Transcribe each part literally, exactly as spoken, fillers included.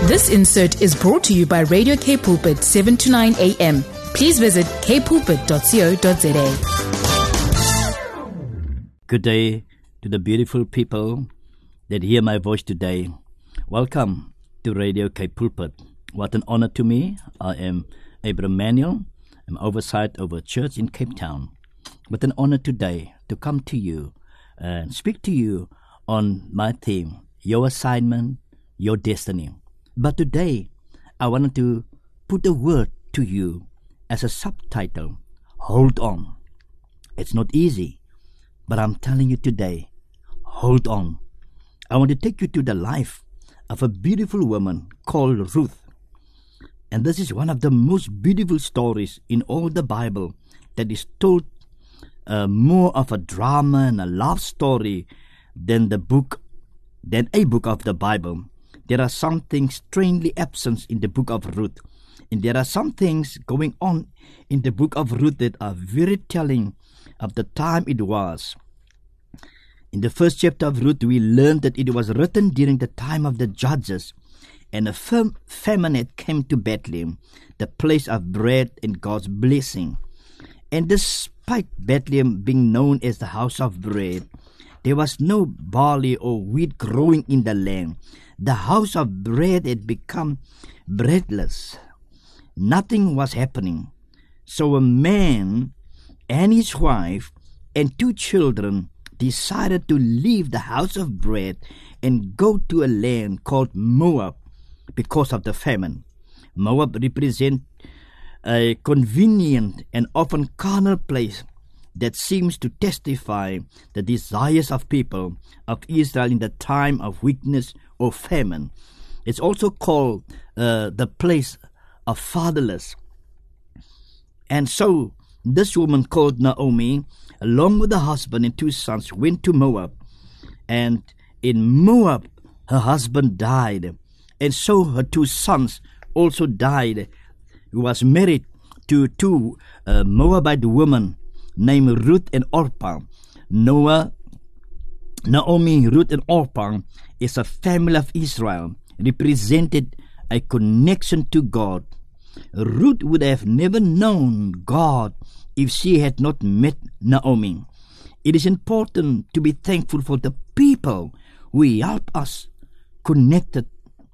This insert is brought to you by Radio K Pulpit, seven to nine a.m. Please visit k pulpit dot co dot za. Good day to the beautiful people that hear my voice today. Welcome to Radio K Pulpit. What an honor to me. I am Abraham Manuel. I'm oversight over a church in Cape Town. What an honor today to come to you and speak to you on my theme, your assignment, your destiny. But today, I wanted to put a word to you as a subtitle, hold on. It's not easy, but I'm telling you today, hold on. I want to take you to the life of a beautiful woman called Ruth. And this is one of the most beautiful stories in all the Bible that is told uh, more of a drama and a love story than the book, than a book of the Bible. There are some things strangely absent in the book of Ruth. And there are some things going on in the book of Ruth that are very telling of the time it was. In the first chapter of Ruth, we learned that it was written during the time of the judges, and a fam- famine had come to Bethlehem, the place of bread and God's blessing. And despite Bethlehem being known as the house of bread, there was no barley or wheat growing in the land. The house of bread had become breadless. Nothing was happening. So a man and his wife and two children decided to leave the house of bread and go to a land called Moab because of the famine. Moab represents a convenient and often carnal place that seems to testify the desires of people of Israel in the time of weakness or famine. It's also called uh, the place of fatherless. And so this woman called Naomi, along with her husband and two sons, went to Moab. And in Moab, her husband died. And so her two sons also died. He was married to two uh, Moabite women named Ruth and Orpah. Noah, Naomi, Ruth, and Orpah is a family of Israel, represented a connection to God. Ruth would have never known God if she had not met Naomi. It is important to be thankful for the people who help us, connected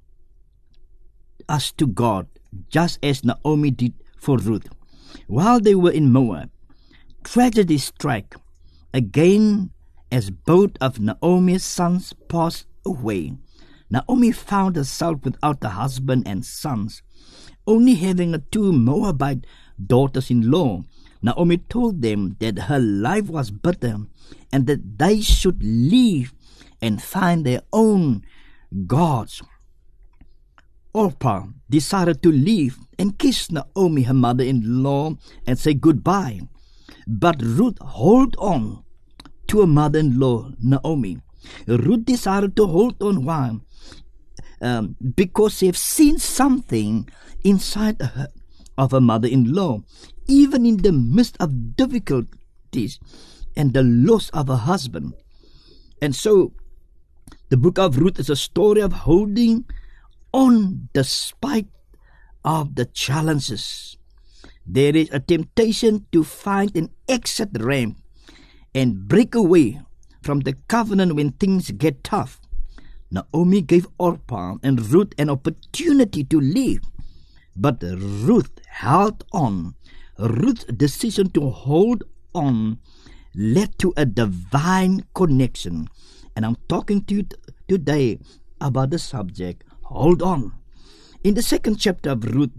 us to God, just as Naomi did for Ruth. While they were in Moab, tragedy struck again as both of Naomi's sons passed away. Naomi found herself without a husband and sons, only having two Moabite daughters-in-law. Naomi told them that her life was bitter and that they should leave and find their own gods. Orpah decided to leave and kiss Naomi, her mother-in-law, and say goodbye. But Ruth held on to her mother-in-law, Naomi. Ruth decided to hold on. Why? Um, because she had seen something inside her, of her mother-in-law, even in the midst of difficulties and the loss of her husband. And so, the book of Ruth is a story of holding on despite of the challenges. There is a temptation to find an exit ramp and break away from the covenant when things get tough. Naomi gave Orpah and Ruth an opportunity to leave, but Ruth held on. Ruth's decision to hold on led to a divine connection. And I'm talking to you t- today about the subject, hold on. In the second chapter of Ruth,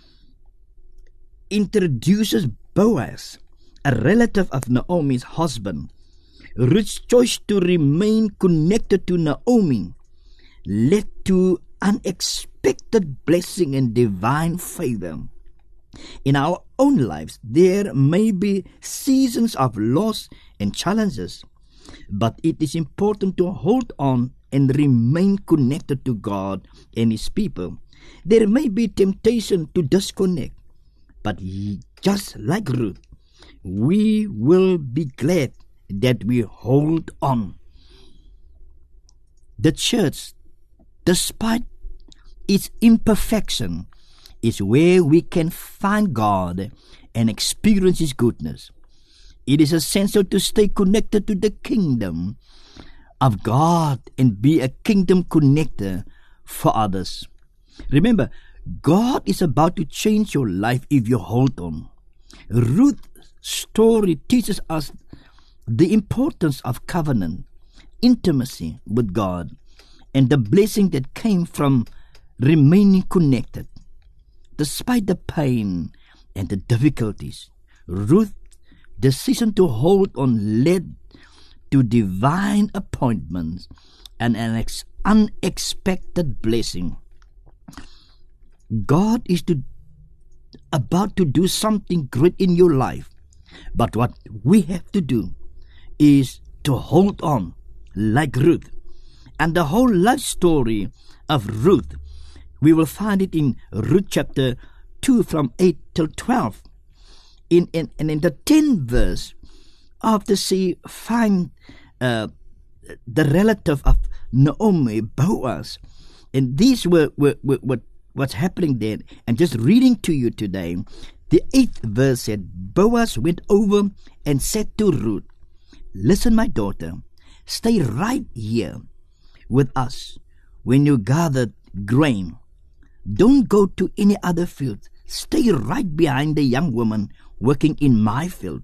introduces Boaz, a relative of Naomi's husband. Ruth's choice to remain connected to Naomi led to unexpected blessing and divine favor. In our own lives, there may be seasons of loss and challenges, but it is important to hold on and remain connected to God and His people. There may be temptation to disconnect, but just like Ruth, we will be glad that we hold on. The church, despite its imperfection is where we can find God and experience His goodness. It is essential to stay connected to the kingdom of God and be a kingdom connector for others. Remember, God is about to change your life if you hold on. Ruth's story teaches us the importance of covenant, intimacy with God, and the blessing that came from remaining connected. Despite the pain and the difficulties, Ruth's decision to hold on led to divine appointments and an ex- unexpected blessing. God is to, about to do something great in your life, but what we have to do is to hold on like Ruth. And the whole life story of Ruth, we will find it in Ruth chapter two from eight till twelve. In, in, and in the tenth verse, after she find uh, the relative of Naomi, Boaz, and these were, were, were, were what's happening there. And just reading to you today, the eighth verse said, Boaz went over and said to Ruth, "Listen, my daughter, stay right here with us when you gather grain. Don't go to any other field. Stay right behind the young woman working in my field."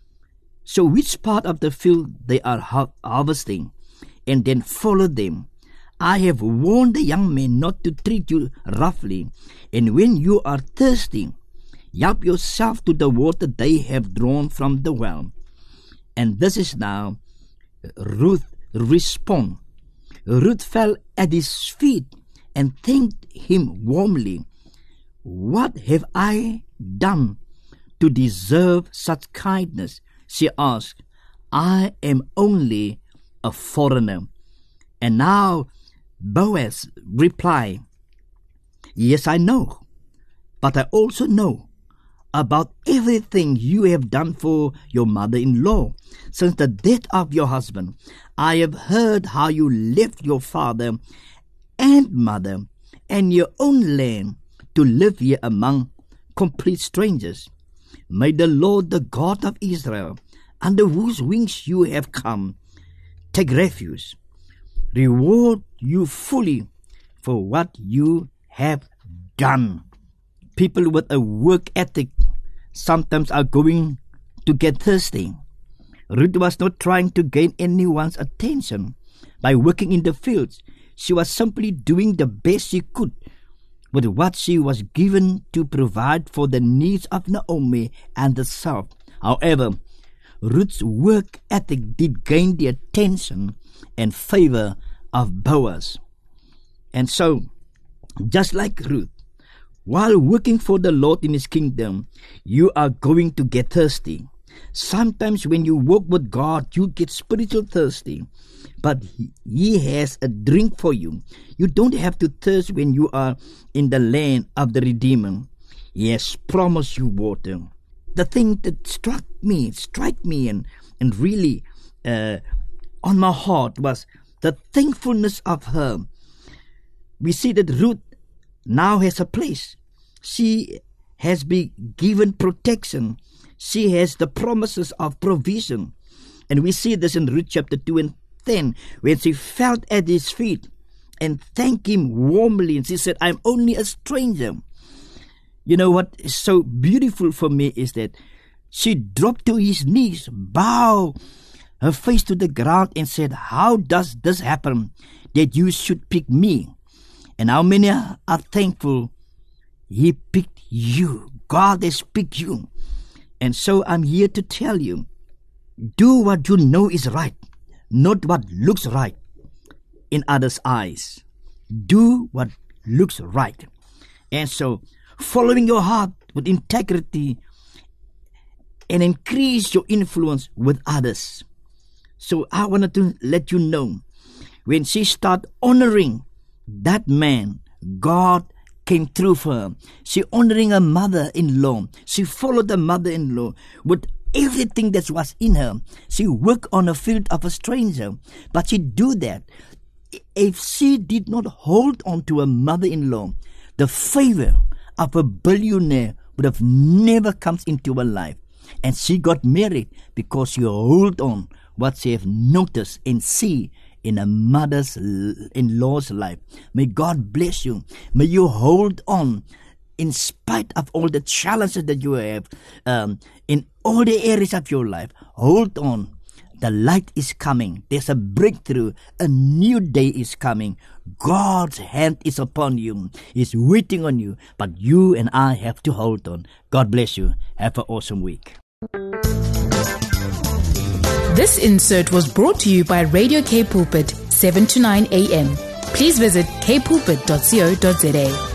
So which part of the field they are ha- harvesting, and then follow them. I have warned the young men not to treat you roughly, and when you are thirsty, help yourself to the water they have drawn from the well. And this is now Ruth respond. Ruth fell at his feet and thanked him warmly. "What have I done to deserve such kindness?" she asked. "I am only a foreigner." And now Boaz replied, "Yes, I know, but I also know about everything you have done for your mother-in-law since the death of your husband. I have heard how you left your father and mother and your own land to live here among complete strangers. May the Lord, the God of Israel, under whose wings you have come, take refuge, reward you fully for what you have done." People with a work ethic sometimes are going to get thirsty. Ruth was not trying to gain anyone's attention by working in the fields. She was simply doing the best she could with what she was given to provide for the needs of Naomi and herself. However, Ruth's work ethic did gain the attention and favor of Boaz. And so, just like Ruth, while working for the Lord in His kingdom, you are going to get thirsty. Sometimes when you walk with God, you get spiritual thirsty, but he, he has a drink for you. You don't have to thirst when you are in the land of the Redeemer. He has promised you water. The thing that struck me, struck me and, and really uh, on my heart was the thankfulness of her. We see that Ruth now has a place. She has been given protection. She has the promises of provision. And we see this in Ruth chapter two and ten, when she fell at his feet and thanked him warmly. And she said, "I'm only a stranger." You know what is so beautiful for me is that she dropped to his knees, bowed her face to the ground and said, "How does this happen that you should pick me?" And how many are thankful He picked you. God has picked you. And so I'm here to tell you, do what you know is right, not what looks right in others' eyes. Do what looks right. And so, following your heart with integrity and increase your influence with others. So I wanted to let you know, when she started honoring that man, God came through for her. She honoring her mother-in-law. She followed her mother-in-law with everything that was in her. She worked on a field of a stranger, but she do that if she did not hold on to her mother-in-law, the favor of a billionaire would have never come into her life. And she got married because she hold on what she have noticed and see in a mother-in-law's life. May God bless you. May you hold on in spite of all the challenges that you have um, in all the areas of your life. Hold on. The light is coming. There's a breakthrough. A new day is coming. God's hand is upon you. He's waiting on you. But you and I have to hold on. God bless you. Have an awesome week. This insert was brought to you by Radio K Pulpit, seven to nine a.m. Please visit k pulpit dot co dot za.